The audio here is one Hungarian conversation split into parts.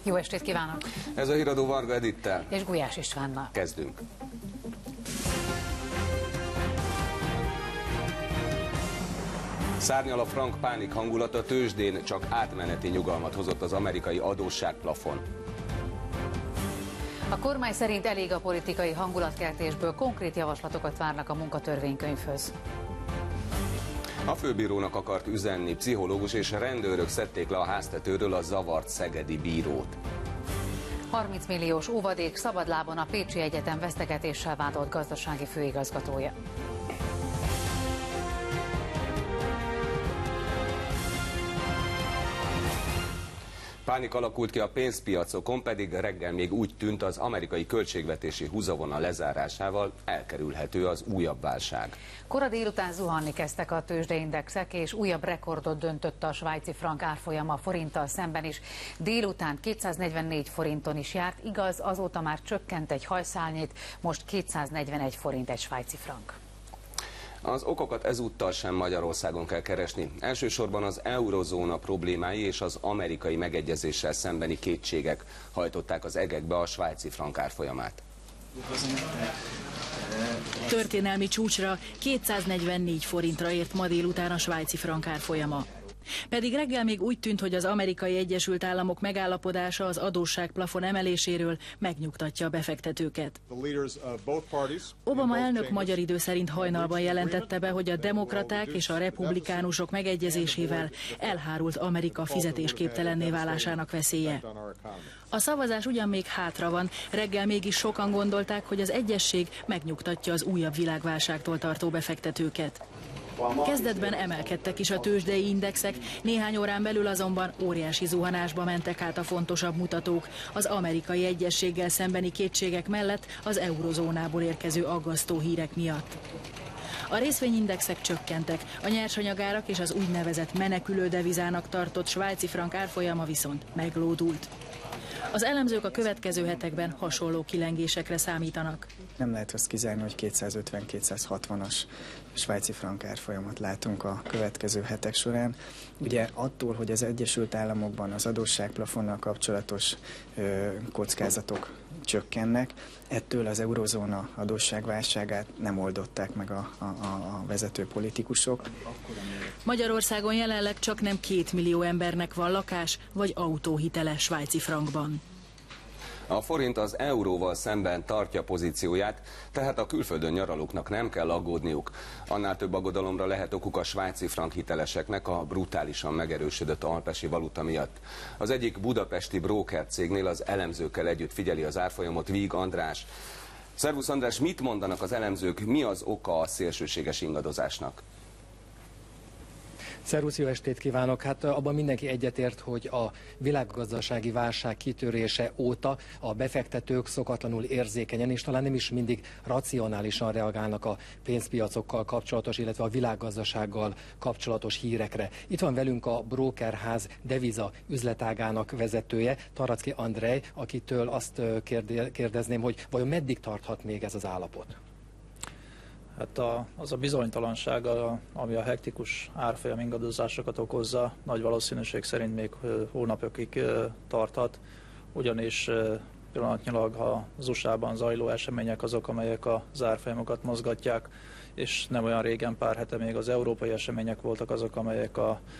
Jó estét kívánok! Ez a Híradó Varga Edittel és Gulyás Istvánnal. Kezdünk. Szárnyal a frank pánik hangulata, tőzsdén csak átmeneti nyugalmat hozott az amerikai adósságplafon. A kormány szerint elég a politikai hangulatkeltésből, konkrét javaslatokat várnak a munkatörvénykönyvhöz. A főbírónak akart üzenni, pszichológus és rendőrök szedték le a háztetőről a zavart szegedi bírót. 30 milliós óvadék, szabadlábon a Pécsi Egyetem vesztegetéssel vádolt gazdasági főigazgatója. Pánik alakult ki a pénzpiacokon, pedig reggel még úgy tűnt, az amerikai költségvetési húzavona lezárásával elkerülhető az újabb válság. Kora délután zuhanni kezdtek a tőzsdeindexek, és újabb rekordot döntött a svájci frank árfolyama a forinttal szemben is. Délután 244 forinton is járt, igaz, azóta már csökkent egy hajszálnyit, most 241 forint egy svájci frank. Az okokat ezúttal sem Magyarországon kell keresni. Elsősorban az eurozóna problémái és az amerikai megegyezéssel szembeni kétségek hajtották az egekbe a svájci frank árfolyamát. Történelmi csúcsra 244 forintra ért ma délután a svájci frank árfolyama. Pedig reggel még úgy tűnt, hogy az Amerikai Egyesült Államok megállapodása az adósságplafon emeléséről megnyugtatja a befektetőket. Obama elnök magyar idő szerint hajnalban jelentette be, hogy a demokraták és a republikánusok megegyezésével elhárult Amerika fizetésképtelenné válásának veszélye. A szavazás ugyan még hátra van, reggel mégis sokan gondolták, hogy az egyesség megnyugtatja az újabb világválságtól tartó befektetőket. Kezdetben emelkedtek is a tőzsdei indexek, néhány órán belül azonban óriási zuhanásba mentek át a fontosabb mutatók, az amerikai egyességgel szembeni kétségek mellett az eurozónából érkező aggasztó hírek miatt. A részvényindexek csökkentek, a nyersanyagárak és az úgynevezett menekülő devizának tartott svájci frank árfolyama viszont meglódult. Az elemzők a következő hetekben hasonló kilengésekre számítanak. Nem lehet azt kizárni, hogy 250-260-as svájci frank árfolyamat látunk a következő hetek során. Ugye attól, hogy az Egyesült Államokban az adósságplafonnal kapcsolatos kockázatok csökkennek, ettől az eurozóna adósságválságát nem oldották meg a vezető politikusok. Magyarországon jelenleg csak nem 2 millió embernek van lakás vagy autóhitele svájci frankban. A forint az euróval szemben tartja pozícióját, tehát a külföldön nyaralóknak nem kell aggódniuk. Annál több aggodalomra lehet okuk a svájci frank hiteleseknek a brutálisan megerősödött alpesi valuta miatt. Az egyik budapesti bróker cégnél az elemzőkkel együtt figyeli az árfolyamot Víg András. Szervusz András, mit mondanak az elemzők, mi az oka a szélsőséges ingadozásnak? Szervusz, jó estét kívánok! Hát abban mindenki egyetért, hogy a világgazdasági válság kitörése óta a befektetők szokatlanul érzékenyen, és talán nem is mindig racionálisan reagálnak a pénzpiacokkal kapcsolatos, illetve a világgazdasággal kapcsolatos hírekre. Itt van velünk a Brókerház deviza üzletágának vezetője, Taracki Andrej, akitől azt kérdezném, hogy vajon meddig tarthat még ez az állapot? Hát az a bizonytalanság, ami a hektikus árfolyam ingadozásokat okozza, nagy valószínűség szerint még hónapokig tarthat, ugyanis pillanatnyilag az USA-ban zajló események azok, amelyek az árfolyamokat mozgatják, és nem olyan régen, pár hete még az európai események voltak azok, amelyek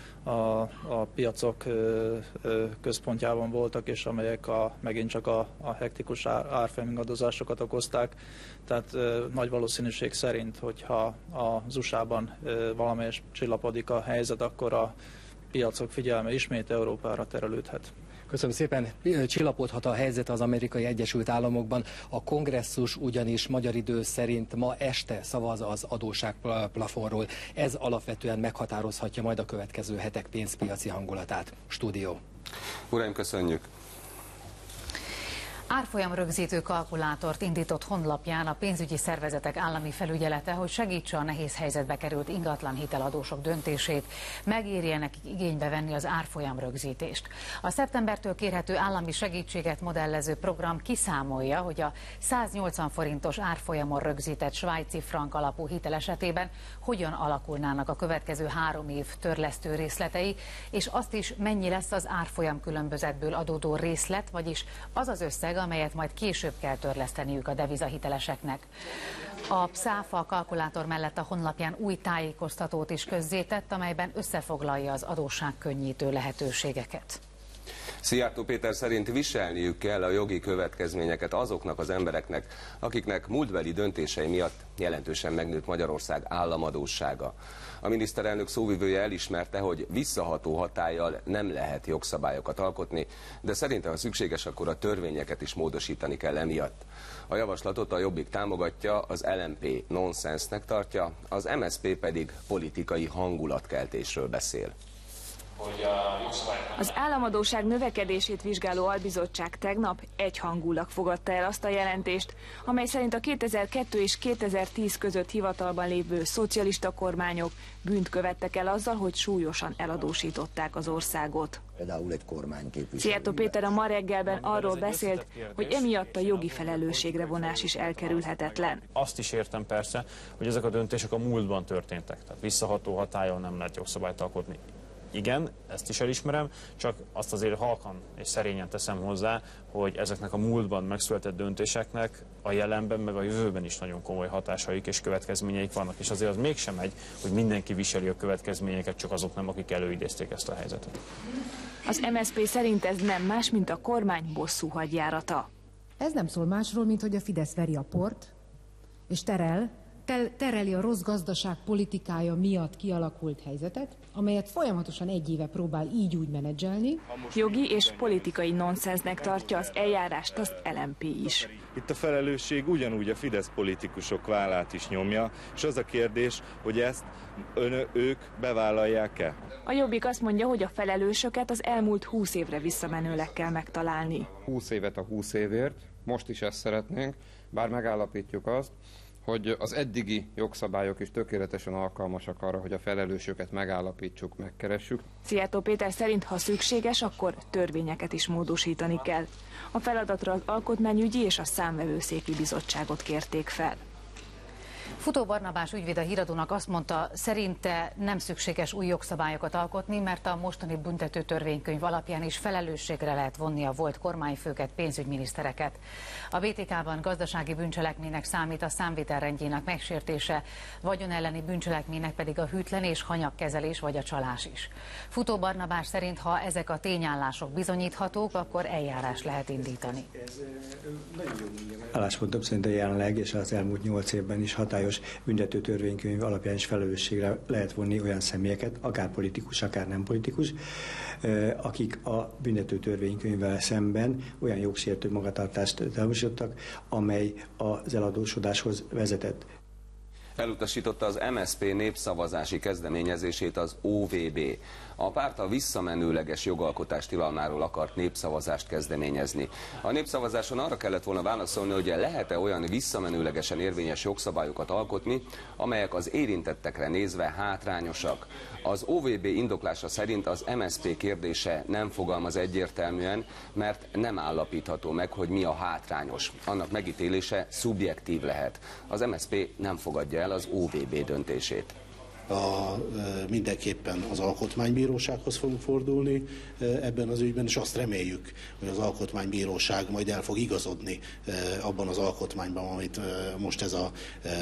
a piacok központjában voltak, és amelyek megint csak a hektikus árfolyam ingadozásokat okozták. Tehát nagy valószínűség szerint, hogyha az USA-ban valamelyes csillapodik a helyzet, akkor a piacok figyelme ismét Európára terelődhet. Köszönöm szépen. Csillapodhat a helyzet az Amerikai Egyesült Államokban. A kongresszus ugyanis magyar idő szerint ma este szavaz az adósságplafonról. Ez alapvetően meghatározhatja majd a következő hetek pénzpiaci hangulatát. Stúdió. Uraim, köszönjük! Árfolyam rögzítő kalkulátort indított honlapján a pénzügyi szervezetek állami felügyelete, hogy segítse a nehéz helyzetbe került ingatlan hiteladósok döntését, megérje nekik igénybe venni az árfolyam rögzítést. A szeptembertől kérhető állami segítséget modellező program kiszámolja, hogy a 180 forintos árfolyamon rögzített svájci frank alapú hitel esetében hogyan alakulnának a következő 3 év törlesztő részletei, és azt is, mennyi lesz az árfolyam különbözetből adódó részlet, vagyis az az összeg, amelyet majd később kell törleszteniük a devizahiteleseknek. A PSÁFA kalkulátor mellett a honlapján új tájékoztatót is közzétett, amelyben összefoglalja az adósságkönnyítő lehetőségeket. Szijjártó Péter szerint viselniük kell a jogi következményeket azoknak az embereknek, akiknek múltbeli döntései miatt jelentősen megnőtt Magyarország államadóssága. A miniszterelnök szóvivője elismerte, hogy visszaható hatállyal nem lehet jogszabályokat alkotni, de szerinte, ha szükséges, akkor a törvényeket is módosítani kell emiatt. A javaslatot a Jobbik támogatja, az LMP nonsensnek tartja, az MSZP pedig politikai hangulatkeltésről beszél. Az államadósság növekedését vizsgáló albizottság tegnap egyhangulag fogadta el azt a jelentést, amely szerint a 2002 és 2010 között hivatalban lévő szocialista kormányok bűnt követtek el azzal, hogy súlyosan eladósították az országot. Például egy kormányképviselő. Szijjártó Péter a ma reggelben arról beszélt, hogy emiatt a jogi felelősségre vonás is elkerülhetetlen. Azt is értem persze, hogy ezek a döntések a múltban történtek, tehát visszaható hatállyal nem lehet jogszabályt alkotni. Igen, ezt is elismerem, csak azt azért halkan és szerényen teszem hozzá, hogy ezeknek a múltban megszületett döntéseknek a jelenben meg a jövőben is nagyon komoly hatásaik és következményeik vannak. És azért az mégsem megy, hogy mindenki viseli a következményeket, csak azok nem, akik előidézték ezt a helyzetet. Az MSZP szerint ez nem más, mint a kormány bosszú hadjárata. Ez nem szól másról, mint hogy a Fidesz veri a port, és tereli a rossz gazdaság politikája miatt kialakult helyzetet, amelyet folyamatosan 1 éve próbál így úgy menedzselni. Jogi és politikai nonsensnek tartja az eljárást az LMP is. Itt a felelősség ugyanúgy a Fidesz politikusok vállát is nyomja, és az a kérdés, hogy ezt ők bevállalják-e? A Jobbik azt mondja, hogy a felelősöket az elmúlt 20 évre visszamenőleg kell megtalálni. 20 évet a 20 évért, most is ezt szeretnénk, bár megállapítjuk azt, hogy az eddigi jogszabályok is tökéletesen alkalmasak arra, hogy a felelősöket megállapítsuk, megkeressük. Szijjártó Péter szerint, ha szükséges, akkor törvényeket is módosítani kell. A feladatra az Alkotmányügyi és a Számvevőszéki Bizottságot kérték fel. Futó Barnabás ügyvéd a Híradónak azt mondta, szerinte nem szükséges új jogszabályokat alkotni, mert a mostani büntető törvénykönyv alapján is felelősségre lehet vonni a volt kormányfőket, pénzügyminisztereket. A BTK-ban gazdasági bűncselekménynek számít a számvitelrendjének megsértése, vagyonelleni bűncselekménynek pedig a hűtlen és hanyagkezelés vagy a csalás is. Futó Barnabás szerint, ha ezek a tényállások bizonyíthatók, akkor eljárás lehet indítani. Álláspontom szerint a jelenleg és az elmúlt 8 évben is hatályos büntető törvénykönyv alapján is felelősségre lehet vonni olyan személyeket, akár politikus, akár nem politikus, akik a büntető törvénykönyvvel szemben olyan jogsértő magatartást tanúsítottak, amely az eladósodáshoz vezetett. Elutasította az MSZP népszavazási kezdeményezését az OVB. A párt a visszamenőleges jogalkotás tilalmáról akart népszavazást kezdeményezni. A népszavazáson arra kellett volna válaszolni, hogy lehet-e olyan visszamenőlegesen érvényes jogszabályokat alkotni, amelyek az érintettekre nézve hátrányosak. Az OVB indoklása szerint az MSZP kérdése nem fogalmaz egyértelműen, mert nem állapítható meg, hogy mi a hátrányos. Annak megítélése szubjektív lehet. Az MSZP nem fogadja el az OVB döntését. Mindenképpen az Alkotmánybírósághoz fogunk fordulni ebben az ügyben, és azt reméljük, hogy az Alkotmánybíróság majd el fog igazodni abban az alkotmányban, amit most ez a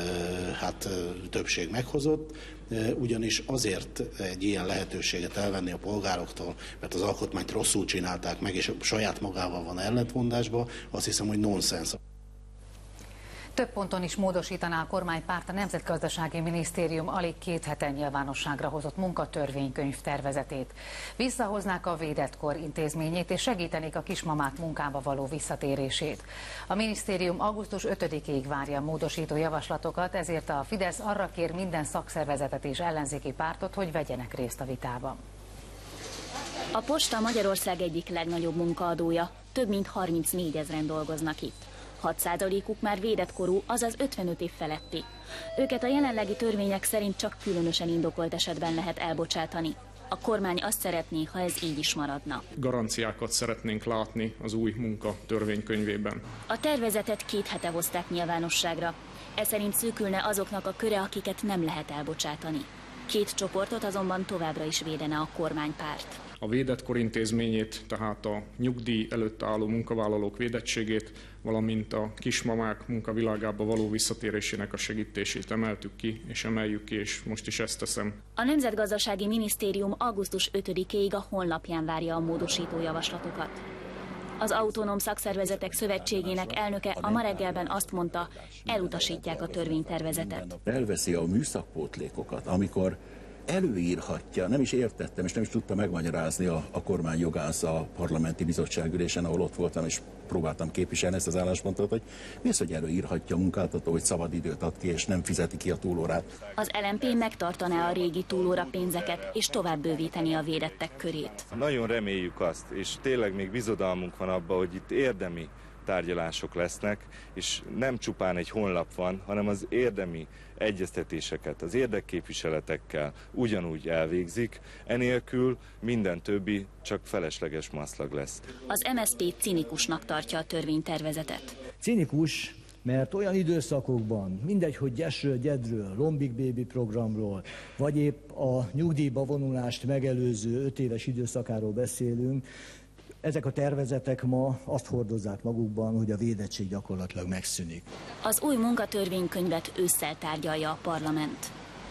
többség meghozott, ugyanis azért egy ilyen lehetőséget elvenni a polgároktól, mert az alkotmányt rosszul csinálták meg, és saját magával van ellentmondásba, azt hiszem, hogy nonsens. Több ponton is módosítaná a kormánypárt a Nemzetgazdasági Minisztérium alig 2 hete nyilvánosságra hozott munkatörvénykönyv tervezetét. Visszahoznák a védett kor intézményét és segítenék a kismamák munkába való visszatérését. A minisztérium augusztus 5-ig várja a módosító javaslatokat, ezért a Fidesz arra kér minden szakszervezetet és ellenzéki pártot, hogy vegyenek részt a vitában. A Posta Magyarország egyik legnagyobb munkaadója. több mint 34 000-en dolgoznak itt. 6%-uk már védett korú, azaz 55 év feletti. Őket a jelenlegi törvények szerint csak különösen indokolt esetben lehet elbocsátani. A kormány azt szeretné, ha ez így is maradna. Garanciákat szeretnénk látni az új munka törvénykönyvében. A tervezetet 2 hete hozták nyilvánosságra. Ez szerint szűkülne azoknak a köre, akiket nem lehet elbocsátani. 2 csoportot azonban továbbra is védene a kormánypárt. A védett kor intézményét, tehát a nyugdíj előtt álló munkavállalók védettségét, valamint a kismamák munkavilágába való visszatérésének a segítését emeltük ki, és emeljük ki, és most is ezt teszem. A Nemzetgazdasági Minisztérium augusztus 5-ig a honlapján várja a módosító javaslatokat. Az Autonóm Szakszervezetek Szövetségének elnöke a Ma reggelben azt mondta, elutasítják a törvénytervezetet. Elveszi a műszakpótlékokat, amikor előírhatja, nem is értettem, és nem is tudta megmagyarázni a kormányjogász a parlamenti bizottságülésen, ahol ott voltam, és próbáltam képviselni ezt az álláspontot, hogy mi az, hogy előírhatja a munkáltató, hogy szabadidőt ad ki, és nem fizeti ki a túlórát. Az LMP megtartaná a régi túlóra pénzeket, és tovább bővíteni a védettek körét. Nagyon reméljük azt, és tényleg még bizodalmunk van abba, hogy itt érdemi tárgyalások lesznek, és nem csupán egy honlap van, hanem az érdemi egyeztetéseket az érdekképviseletekkel ugyanúgy elvégzik, enélkül minden többi csak felesleges maszlag lesz. Az MSZP cinikusnak tartja a törvénytervezetet. Cinikus, mert olyan időszakokban, mindegy, hogy gyesről, gyedről, Lombik Baby programról, vagy épp a nyugdíjba vonulást megelőző 5 éves időszakáról beszélünk, ezek a tervezetek ma azt hordozzák magukban, hogy a védettség gyakorlatilag megszűnik. Az új munkatörvénykönyvet ősszel tárgyalja a parlament.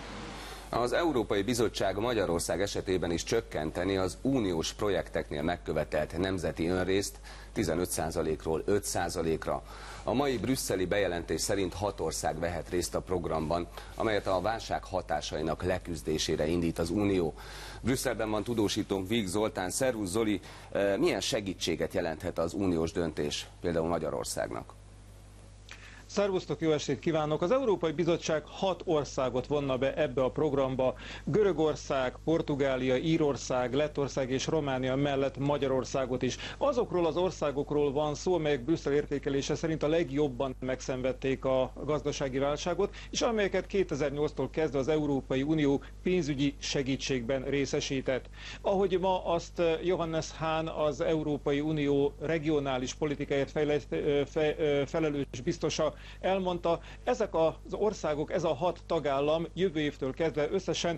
Az Európai Bizottság Magyarország esetében is csökkenteni az uniós projekteknél megkövetelt nemzeti önrészt 15%-ról 5%-ra. A mai brüsszeli bejelentés szerint 6 ország vehet részt a programban, amelyet a válság hatásainak leküzdésére indít az Unió. Brüsszelben van tudósítónk Víg Zoltán. Szervusz Zoli, milyen segítséget jelenthet az uniós döntés például Magyarországnak? Szervusztok, jó estét kívánok! Az Európai Bizottság 6 országot vonna be ebbe a programba. Görögország, Portugália, Írország, Lettország és Románia mellett Magyarországot is. Azokról az országokról van szó, amelyek Brüsszel értékelése szerint a legjobban megszenvedték a gazdasági válságot, és amelyeket 2008-tól kezdve az Európai Unió pénzügyi segítségben részesített. Ahogy ma azt Johannes Hahn, az Európai Unió regionális politikáért felelős biztosa elmondta, ezek az országok, ez a 6 tagállam jövő évtől kezdve összesen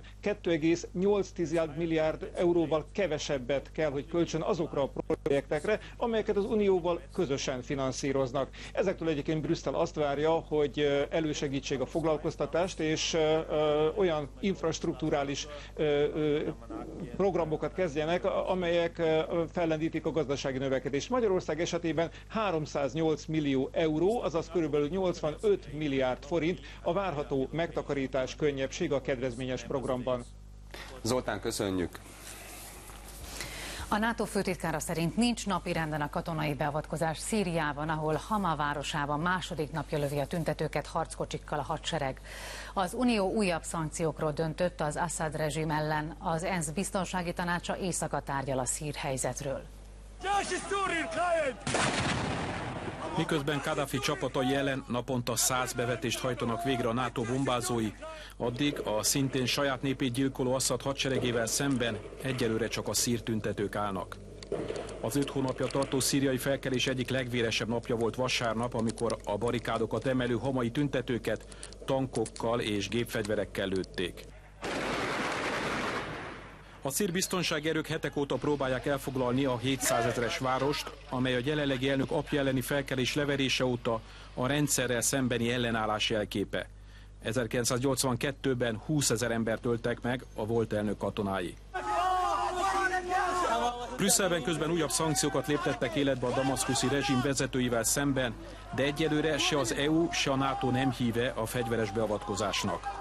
2,8 milliárd euróval kevesebbet kell, hogy költsön azokra a projektekre, amelyeket az Unióval közösen finanszíroznak. Ezektől egyébként Brüsszel azt várja, hogy elősegítsék a foglalkoztatást, és olyan infrastrukturális programokat kezdjenek, amelyek fellendítik a gazdasági növekedést. Magyarország esetében 308 millió euró, azaz körülbelül 85 milliárd forint a várható megtakarítás, könnyebbség a kedvezményes programban. Zoltán, köszönjük! A NATO főtitkára szerint nincs napirenden a katonai beavatkozás Szíriában, ahol Hama városában második napja lövi a tüntetőket harckocsikkal a hadsereg. Az Unió újabb szankciókról döntött az Assad rezsim ellen. Az ENSZ biztonsági tanácsa éjszaka tárgyal a szír helyzetről. Miközben Kadhafi csapatai ellen naponta 100 bevetést hajtanak végre a NATO bombázói, addig a szintén saját népét gyilkoló Assad hadseregével szemben egyelőre csak a szír tüntetők állnak. Az 5 hónapja tartó szíriai felkelés egyik legvéresebb napja volt vasárnap, amikor a barikádokat emelő hamai tüntetőket tankokkal és gépfegyverekkel lőtték. A szír biztonsági erők hetek óta próbálják elfoglalni a 700 000-es várost, amely a jelenlegi elnök apja elleni felkelés leverése óta a rendszerrel szembeni ellenállás jelképe. 1982-ben 20 000 embert öltek meg a volt elnök katonái. Brüsszelben közben újabb szankciókat léptettek életbe a damaszkuszi rezsim vezetőivel szemben, de egyelőre se az EU, se a NATO nem híve a fegyveres beavatkozásnak.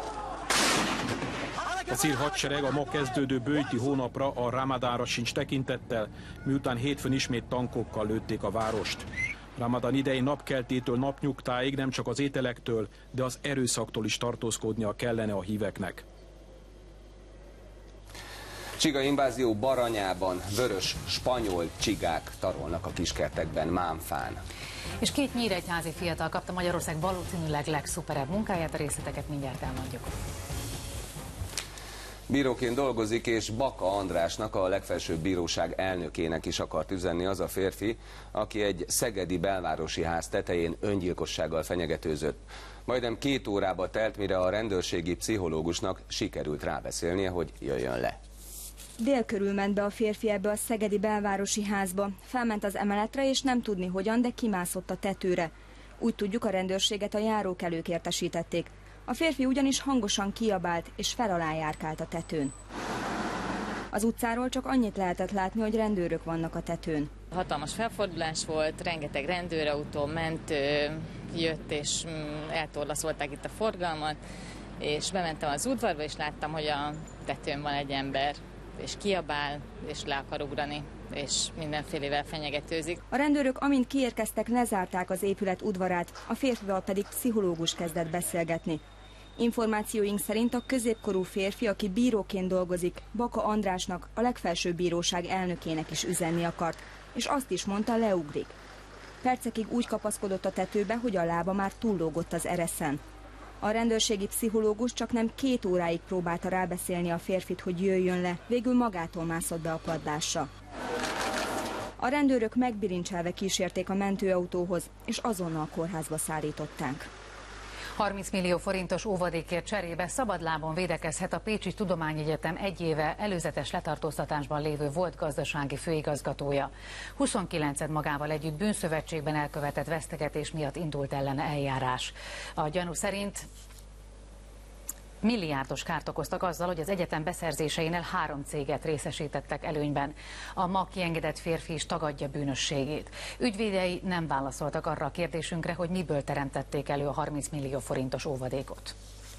A szír hadsereg a ma kezdődő bőjti hónapra, a Ramadánra sincs tekintettel, miután hétfőn ismét tankokkal lőtték a várost. Ramadán idején napkeltétől napnyugtáig nem csak az ételektől, de az erőszaktól is tartózkodnia kellene a híveknek. Csigainvázió Baranyában vörös spanyol csigák tarolnak a kiskertekben Mámfán. És 2 nyíregyházi fiatal kapta Magyarország valószínűleg legszuperebb munkáját, a részleteket mindjárt elmondjuk. Bíróként dolgozik, és Baka Andrásnak, a legfelsőbb bíróság elnökének is akart üzenni az a férfi, aki egy szegedi belvárosi ház tetején öngyilkossággal fenyegetőzött. Majdnem 2 órába telt, mire a rendőrségi pszichológusnak sikerült rábeszélnie, hogy jöjjön le. Dél körül ment be a férfi ebbe a szegedi belvárosi házba. Felment az emeletre, és nem tudni hogyan, de kimászott a tetőre. Úgy tudjuk, a rendőrséget a járókelők értesítették. A férfi ugyanis hangosan kiabált, és fel alá járkált a tetőn. Az utcáról csak annyit lehetett látni, hogy rendőrök vannak a tetőn. Hatalmas felfordulás volt, rengeteg rendőrautó, mentő jött, és eltorlaszolták itt a forgalmat, és bementem az udvarba, és láttam, hogy a tetőn van egy ember, és kiabál, és le akar ugrani, és mindenfélevel fenyegetőzik. A rendőrök, amint kiérkeztek, lezárták az épület udvarát, a férfival pedig pszichológus kezdett beszélgetni. Információink szerint a középkorú férfi, aki bíróként dolgozik, Baka Andrásnak, a legfelsőbb bíróság elnökének is üzenni akart, és azt is mondta, leugrik. Percekig úgy kapaszkodott a tetőbe, hogy a lába már túllógott az ereszen. A rendőrségi pszichológus csak nem 2 óráig próbálta rábeszélni a férfit, hogy jöjjön le, végül magától mászott be a padlásra. A rendőrök megbilincselve kísérték a mentőautóhoz, és azonnal kórházba szállították. 30 millió forintos óvadékért cserébe szabadlábon védekezhet a Pécsi Tudományegyetem 1 éve előzetes letartóztatásban lévő volt gazdasági főigazgatója. 29-ed magával együtt bűnszövetségben elkövetett vesztegetés miatt indult ellene eljárás. A gyanú szerint milliárdos kárt okoztak azzal, hogy az egyetem beszerzéseinél 3 céget részesítettek előnyben. A ma kiengedett férfi is tagadja bűnösségét. Ügyvédei nem válaszoltak arra a kérdésünkre, hogy miből teremtették elő a 30 millió forintos óvadékot.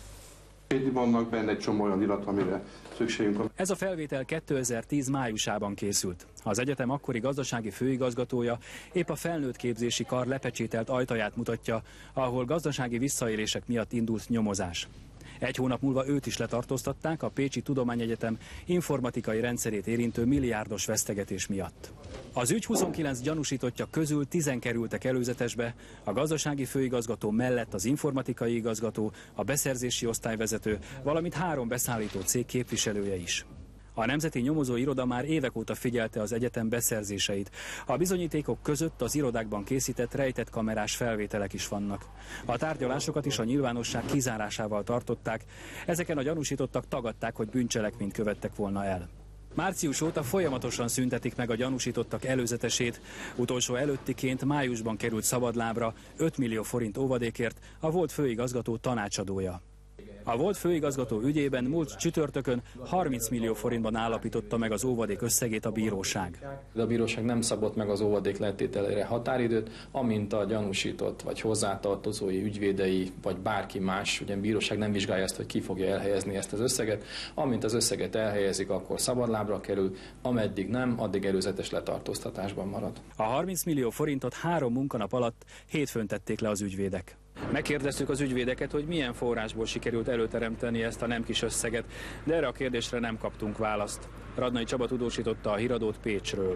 Vannak benne egy csomó olyan irat, amire szükségünk van. Ez a felvétel 2010 májusában készült. Az egyetem akkori gazdasági főigazgatója épp a felnőtt képzési kar lepecsételt ajtaját mutatja, ahol gazdasági visszaélések miatt indult nyomozás. 1 hónap múlva őt is letartóztatták a Pécsi Tudományegyetem informatikai rendszerét érintő milliárdos vesztegetés miatt. Az ügy 29 gyanúsítottja közül 10 kerültek előzetesbe, a gazdasági főigazgató mellett az informatikai igazgató, a beszerzési osztályvezető, valamint 3 beszállító cég képviselője is. A Nemzeti Nyomozó Iroda már évek óta figyelte az egyetem beszerzéseit. A bizonyítékok között az irodákban készített rejtett kamerás felvételek is vannak. A tárgyalásokat is a nyilvánosság kizárásával tartották. Ezeken a gyanúsítottak tagadták, hogy bűncselekményt követtek volna el. Március óta folyamatosan szüntetik meg a gyanúsítottak előzetesét. Utolsó előttiként májusban került szabadlábra 5 millió forint óvadékért a volt főigazgató tanácsadója. A volt főigazgató ügyében múlt csütörtökön 30 millió forintban állapította meg az óvadék összegét a bíróság. A bíróság nem szabott meg az óvadék letételére határidőt, amint a gyanúsított vagy hozzátartozói, ügyvédei vagy bárki más, ugye a bíróság nem vizsgálja ezt, hogy ki fogja elhelyezni ezt az összeget, amint az összeget elhelyezik, akkor szabadlábra kerül, ameddig nem, addig előzetes letartóztatásban marad. A 30 millió forintot 3 munkanap alatt hétfőn tették le az ügyvédek. Megkérdeztük az ügyvédeket, hogy milyen forrásból sikerült előteremteni ezt a nem kis összeget, de erre a kérdésre nem kaptunk választ. Radnai Csaba tudósította a Híradót Pécsről.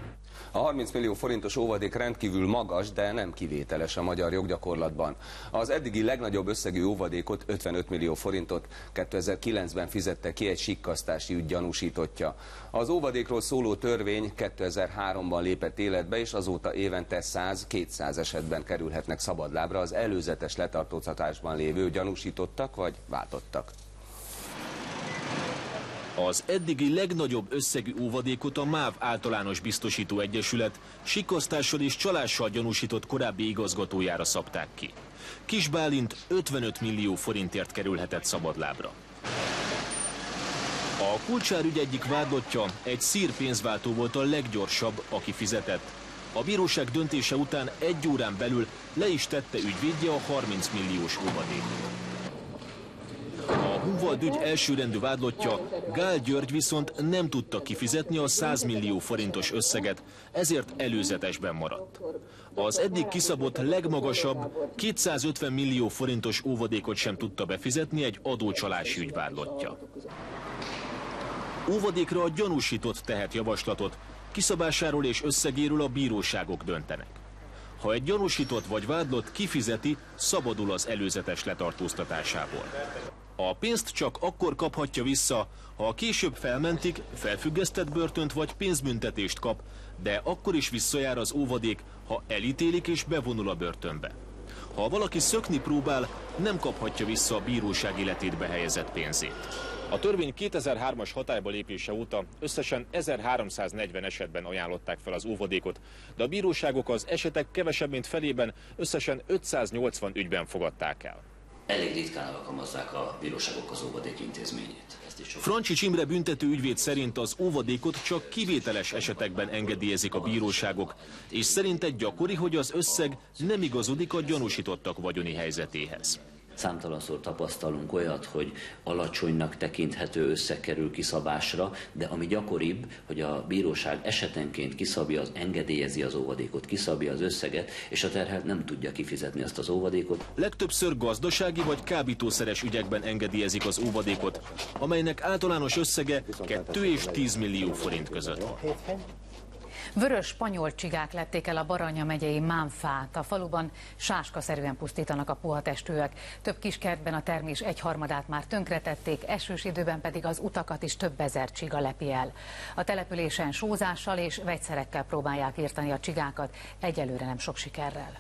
A 30 millió forintos óvadék rendkívül magas, de nem kivételes a magyar joggyakorlatban. Az eddigi legnagyobb összegű óvadékot, 55 millió forintot 2009-ben fizette ki egy sikkasztási ügy gyanúsítottja. Az óvadékról szóló törvény 2003-ban lépett életbe, és azóta évente 100-200 esetben kerülhetnek szabadlábra az előzetes letartóztatásban lévő gyanúsítottak vagy vádlottak. Az eddigi legnagyobb összegű óvadékot a MÁV Általános Biztosító Egyesület sikkasztással és csalással gyanúsított korábbi igazgatójára szabták ki. Kis Bálint 55 millió forintért kerülhetett szabadlábra. A Kulcsár ügy egyik vádlottja, egy szír pénzváltó volt a leggyorsabb, aki fizetett. A bíróság döntése után 1 órán belül le is tette ügyvédje a 30 milliós óvadékot. A Hunvald ügy elsőrendű vádlottja, Gál György viszont nem tudta kifizetni a 100 millió forintos összeget, ezért előzetesben maradt. Az eddig kiszabott legmagasabb 250 millió forintos óvadékot sem tudta befizetni egy adócsalási ügy vádlottja. Óvadékra a gyanúsított tehet javaslatot, kiszabásáról és összegéről a bíróságok döntenek. Ha egy gyanúsított vagy vádlott kifizeti, szabadul az előzetes letartóztatásából. A pénzt csak akkor kaphatja vissza, ha később felmentik, felfüggesztett börtönt vagy pénzbüntetést kap, de akkor is visszajár az óvadék, ha elítélik és bevonul a börtönbe. Ha valaki szökni próbál, nem kaphatja vissza a bíróság életébe helyezett pénzét. A törvény 2003-as hatályba lépése óta összesen 1340 esetben ajánlották fel az óvadékot, de a bíróságok az esetek kevesebb mint felében összesen 580 ügyben fogadták el. Elég ritkán alkalmazzák a bíróságok az óvadék intézményét. Francsics Imre büntető ügyvéd szerint az óvadékot csak kivételes esetekben engedélyezik a bíróságok, és szerinte gyakori, hogy az összeg nem igazodik a gyanúsítottak vagyoni helyzetéhez. Számtalanszor tapasztalunk olyat, hogy alacsonynak tekinthető összeg kerül kiszabásra, de ami gyakoribb, hogy a bíróság esetenként kiszabja, engedélyezi az óvadékot, kiszabja az összeget, és a terhelt nem tudja kifizetni azt az óvadékot. Legtöbbször gazdasági vagy kábítószeres ügyekben engedélyezik az óvadékot, amelynek általános összege 2 és 10 millió forint között van. Vörös spanyol csigák lették el a Baranya megyei Mánfát. A faluban sáskaszerűen pusztítanak a puha testűek. Több kiskertben a termés egyharmadát már tönkretették, esős időben pedig az utakat is több ezer csiga lepi el. A településen sózással és vegyszerekkel próbálják írtani a csigákat, egyelőre nem sok sikerrel.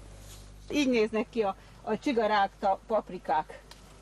Így néznek ki a csigarágta paprikák.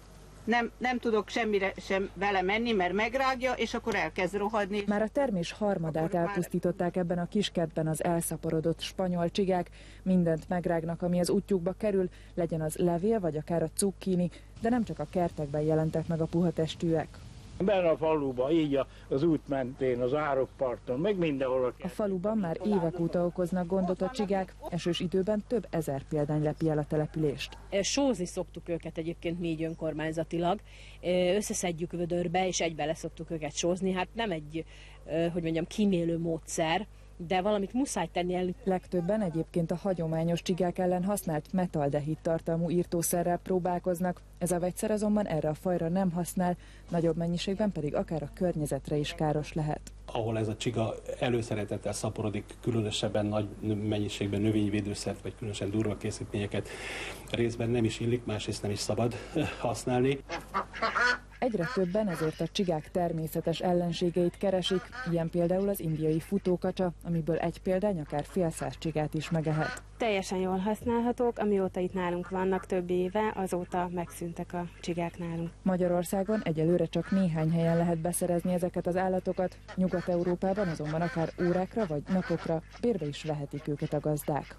Nem tudok semmire sem vele menni, mert megrágja, és akkor elkezd rohadni. Már a termés harmadát elpusztították ebben a kiskertben az elszaporodott spanyol csigák. Mindent megrágnak, ami az útjukba kerül, legyen az levél, vagy akár a cukkini, de nem csak a kertekben jelentek meg a puha testűek. Benne a faluban, így az út mentén, az árokparton, meg mindenhol. A faluban már évek óta okoznak gondot a csigák, esős időben több ezer példány lepi el a települést. Sózni szoktuk őket egyébként mi így önkormányzatilag, összeszedjük vödörbe, és egybe leszoktuk őket sózni, hát nem egy, hogy mondjam, kímélő módszer, de valamit muszáj tenni el. Legtöbben egyébként a hagyományos csigák ellen használt metaldehid tartalmú írtószerrel próbálkoznak. Ez a vegyszer azonban erre a fajra nem használ, nagyobb mennyiségben pedig akár a környezetre is káros lehet. Ahol ez a csiga előszeretettel szaporodik, különösebben nagy mennyiségben növényvédőszert vagy különösen durva készítményeket részben nem is illik, másrészt nem is szabad használni. Egyre többen ezért a csigák természetes ellenségeit keresik, ilyen például az indiai futókacsa, amiből egy példány akár fél száz csigát is megehet. Teljesen jól használhatók, amióta itt nálunk vannak több éve, azóta megszűntek a csigák nálunk. Magyarországon egyelőre csak néhány helyen lehet beszerezni ezeket az állatokat, Nyugat-Európában azonban akár órákra vagy napokra bérbe is vehetik őket a gazdák.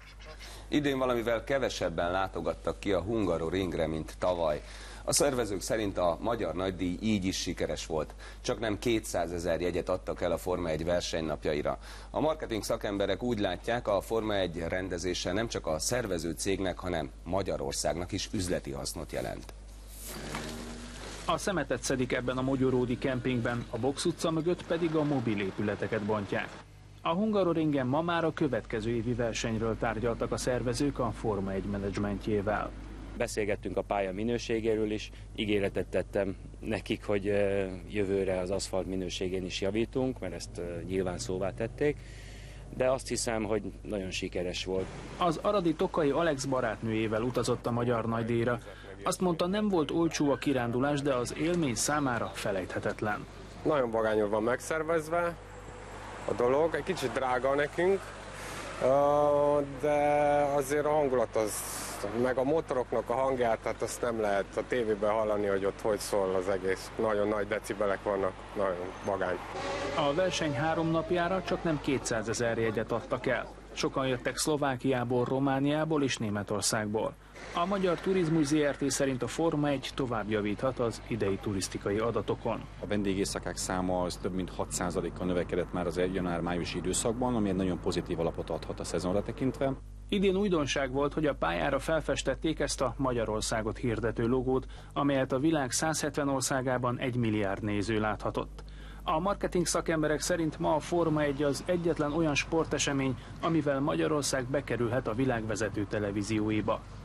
Idén valamivel kevesebben látogattak ki a Hungaroringre, mint tavaly. A szervezők szerint a magyar nagydíj így is sikeres volt. Csak nem 200 000 jegyet adtak el a Forma 1 versenynapjaira. A marketing szakemberek úgy látják, a Forma 1 rendezése nem csak a szervező cégnek, hanem Magyarországnak is üzleti hasznot jelent. A szemetet szedik ebben a mogyoródi kempingben, a Box utca mögött pedig a mobil épületeket bontják. A Hungaroringen ma már a következő évi versenyről tárgyaltak a szervezők a Forma 1 menedzsmentjével. Beszélgettünk a pálya minőségéről is, ígéretet tettem nekik, hogy jövőre az aszfalt minőségén is javítunk, mert ezt nyilván szóvá tették, de azt hiszem, hogy nagyon sikeres volt. Az aradi Tokai Alex barátnőjével utazott a magyar nagydíjra. Azt mondta, nem volt olcsó a kirándulás, de az élmény számára felejthetetlen. Nagyon vagányul van megszervezve a dolog, egy kicsit drága nekünk, de azért a hangulat az, meg a motoroknak a hangját, tehát azt nem lehet a tévében hallani, hogy ott hogy szól az egész. Nagyon nagy decibelek vannak, nagyon vagány. A verseny 3 napjára csak nem 200 000 jegyet adtak el. Sokan jöttek Szlovákiából, Romániából és Németországból. A Magyar Turizmus Zrt. Szerint a Forma 1 tovább javíthat az idei turisztikai adatokon. A vendégészakák száma az több mint 6%-kal növekedett már az január-májusi időszakban, ami egy nagyon pozitív alapot adhat a szezonra tekintve. Idén újdonság volt, hogy a pályára felfestették ezt a Magyarországot hirdető logót, amelyet a világ 170 országában 1 milliárd néző láthatott. A marketing szakemberek szerint ma a Forma 1 az egyetlen olyan sportesemény, amivel Magyarország bekerülhet a világvezető televízióiba.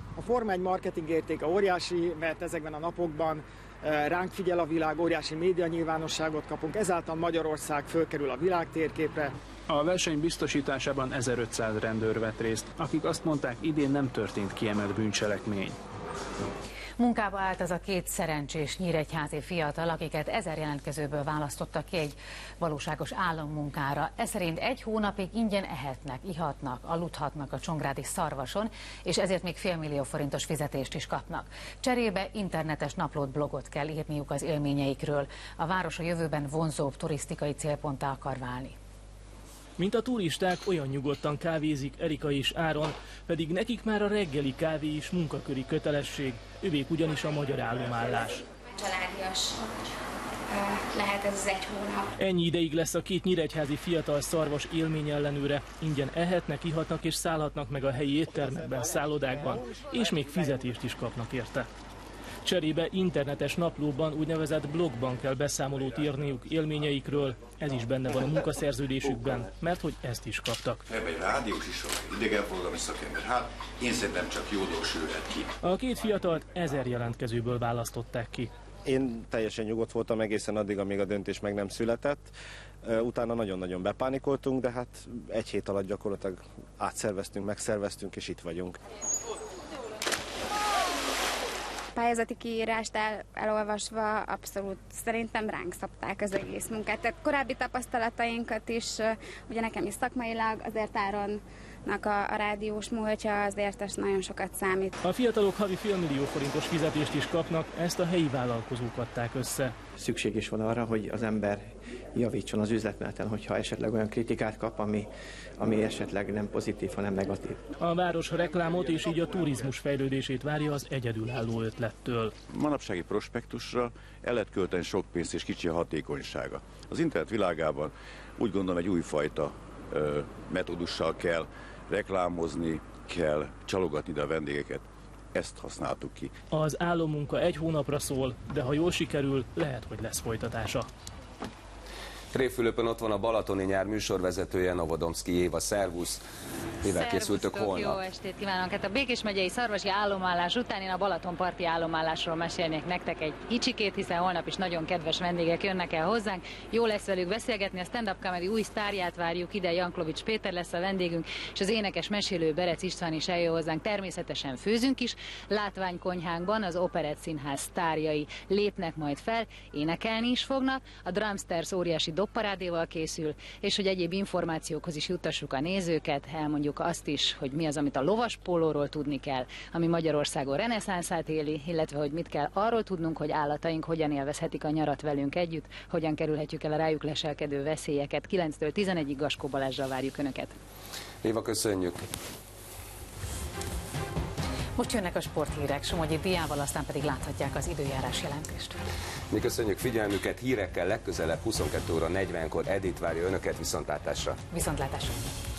A Forma 1 marketing értéke óriási, mert ezekben a napokban ránk figyel a világ, óriási média nyilvánosságot kapunk, ezáltal Magyarország fölkerül a világtérképre. A verseny biztosításában 1500 rendőr vett részt, akik azt mondták, idén nem történt kiemelt bűncselekmény. Munkába állt az a két szerencsés nyíregyházi fiatal, akiket 1000 jelentkezőből választottak ki egy valóságos álommunkára. Ez szerint 1 hónapig ingyen ehetnek, ihatnak, aludhatnak a csongrádi Szarvason, és ezért még $5 millió forintos fizetést is kapnak. Cserébe internetes naplót, blogot kell írniuk az élményeikről. A város a jövőben vonzóbb turisztikai célponttá akar válni. Mint a turisták, olyan nyugodtan kávézik Erika és Áron, pedig nekik már a reggeli kávé is munkaköri kötelesség, övék ugyanis a magyar állomállás. Családias lehet ez az 1 hónap. Ennyi ideig lesz a két nyíregyházi fiatal szarvas élményellenőre. Ingyen ehetnek, ihatnak és szállhatnak meg a helyi éttermekben, szállodákban, és még fizetést is kapnak érte. Cserébe internetes naplóban, úgynevezett blogban kell beszámolót írniuk élményeikről. Ez is benne van a munkaszerződésükben, mert hogy ezt is kaptak. Ebben egy rádiós is van, idegenforgalmi szakember. Hát én szerintem csak jó dolog sülhet ki. A két fiatalt 1000 jelentkezőből választották ki. Én teljesen nyugodt voltam egészen addig, amíg a döntés meg nem született. Utána nagyon-nagyon bepánikoltunk, de hát 1 hét alatt gyakorlatilag átszerveztünk, megszerveztünk, és itt vagyunk. Pályázati kiírást elolvasva abszolút szerintem ránk szabták az egész munkát. Tehát korábbi tapasztalatainkat is, ugye nekem is szakmailag, azért Áronnak a rádiós múltja azért ez nagyon sokat számít. A fiatalok havi $5 millió forintos fizetést is kapnak, ezt a helyi vállalkozók adták össze. Szükség is van arra, hogy az ember javítson az üzletmeneten, hogyha esetleg olyan kritikát kap, ami esetleg nem pozitív, hanem negatív. A város reklámot és így a turizmus fejlődését várja az egyedülálló ötlettől. Manapsági prospektusra el lehet költeni sok pénzt, és kicsi a hatékonysága. Az internet világában úgy gondolom egy újfajta metódussal kell reklámozni, kell csalogatni ide a vendégeket. Ezt használtuk ki. Az álommunka 1 hónapra szól, de ha jól sikerül, lehet, hogy lesz folytatása. Révfülöpön ott van a Balatoni nyár műsorvezetője, Novodomszki Éva. Szervusz! Mivel készültök holnap? Jó estét kívánok! Hát a Békés megyei szarvasi állomállás után én a Balatonparti állomállásról mesélnék nektek egy kicsikét, hiszen holnap is nagyon kedves vendégek jönnek el hozzánk. Jó lesz velük beszélgetni, a stand-up comedy új sztárját várjuk ide, Jankovics Péter lesz a vendégünk, és az énekes mesélő Berec István is eljön hozzánk. Természetesen főzünk is, látványkonyhánkban az Operett Színház sztárjai lépnek majd fel, énekelni is fognak, a Drumsters óriási dobparádéval készül, és hogy egyéb információkhoz is juttassuk a nézőket, elmondjuk azt is, hogy mi az, amit a lovaspólóról tudni kell, ami Magyarországon reneszánszát éli, illetve hogy mit kell arról tudnunk, hogy állataink hogyan élvezhetik a nyarat velünk együtt, hogyan kerülhetjük el a rájuk leselkedő veszélyeket. 9-től 11-ig Gaskó Balázsral várjuk Önöket. Éva, köszönjük! Most jönnek a sporthírek, Somogyi Diával, aztán pedig láthatják az időjárás jelentést. Mi köszönjük figyelmüket, hírekkel legközelebb 22:40-kor Edith várja Önöket, viszontlátásra. Viszontlátásra.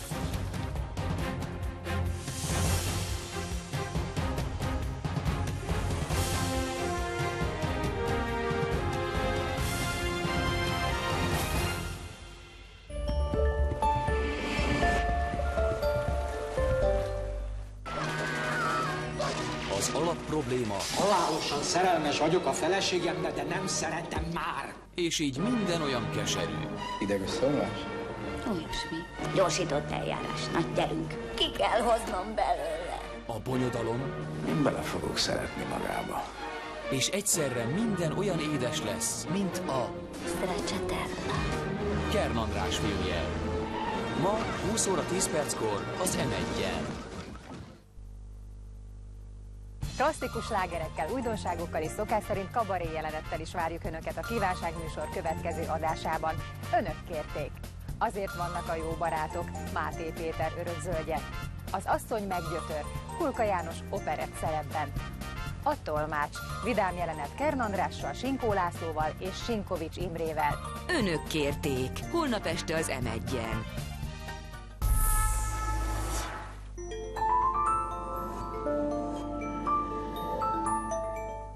Az alapprobléma. Halálosan szerelmes vagyok a feleségembe, de nem szeretem már. És így minden olyan keserű. Idegös szólás? Olyasmi. Gyorsított eljárás. Na, gyerünk. Ki kell hoznom belőle. A bonyodalom. Én bele fogok szeretni magába. És egyszerre minden olyan édes lesz, mint a... Stracciatella. Kern András filmje. Ma 20:10 az M1-jel. Klasszikus slágerekkel, újdonságokkal és szokás szerint kabaré jelenettel is várjuk Önöket a Kívánság műsor következő adásában. Önök kérték. Azért vannak a jó barátok, Máté Péter örökzöldje. Az asszony meggyötör, Kulka János operett szerepben. A tolmács, vidám jelenet Kern Andrással, Sinkó Lászlóval és Sinkovics Imrével. Önök kérték. Holnap este az M1-en.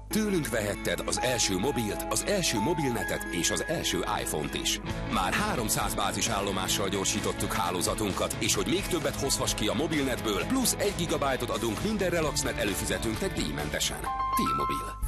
Tőlünk vehetted az első mobilt, az első mobilnetet és az első iPhone-t is. Már 300 bázisállomással gyorsítottuk hálózatunkat, és hogy még többet hozhass ki a mobilnetből, plusz 1 GB adunk minden RelaxNet előfizetőnknek díjmentesen. T-Mobile.